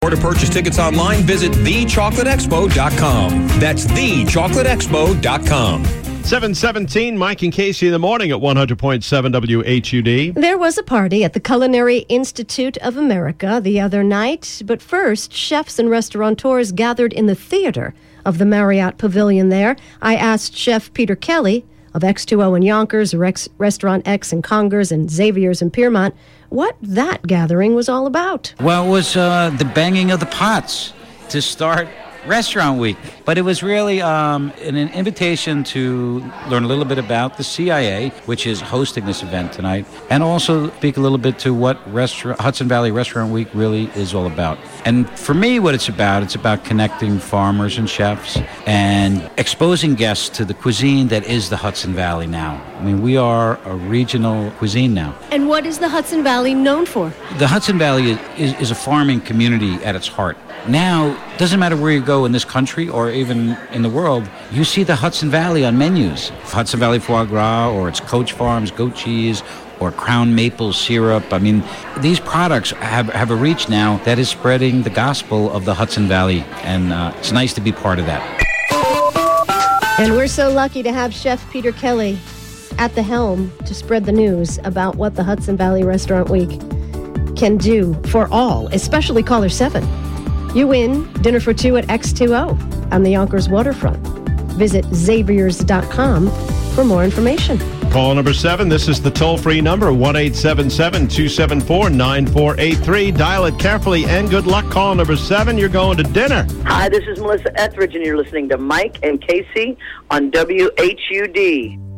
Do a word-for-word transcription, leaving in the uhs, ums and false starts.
Or to purchase tickets online, visit the chocolate expo dot com. That's the chocolate expo dot com. seven seventeen, Mike and Casey in the morning at one hundred point seven W H U D. There was a party at the Culinary Institute of America the other night, but first, chefs and restaurateurs gathered in the theater of the Marriott Pavilion there. I asked Chef Peter Kelly of X two O in Yonkers, Rex, Restaurant X in Congers, and Xavier's in Piermont, what that gathering was all about. Well, it was uh, the banging of the pots to start Restaurant Week. But it was really um, an, an invitation to learn a little bit about the C I A, which is hosting this event tonight, and also speak a little bit to what restaurant, Hudson Valley Restaurant Week really is all about. And for me, what it's about, it's about connecting farmers and chefs and exposing guests to the cuisine that is the Hudson Valley now. I mean, we are a regional cuisine now. And what is the Hudson Valley known for? The Hudson Valley is, is, is a farming community at its heart. Now, doesn't matter where you go in this country or even in the world, you see the Hudson Valley on menus. Hudson Valley foie gras, or it's Coach Farms goat cheese, or Crown Maple syrup. I mean, these products have, have a reach now that is spreading the gospel of the Hudson Valley, and uh, it's nice to be part of that. And we're so lucky to have Chef Peter Kelly at the helm to spread the news about what the Hudson Valley Restaurant Week can do for all, especially caller seven. You win dinner for two at X two O on the Yonkers waterfront. Visit Xaviers dot com for more information. Call number seven. This is the toll-free number, one eight seven seven, two seven four, nine four eight three. Dial it carefully, and good luck. Call number seven. You're going to dinner. Hi, this is Melissa Etheridge, and you're listening to Mike and Casey on W H U D.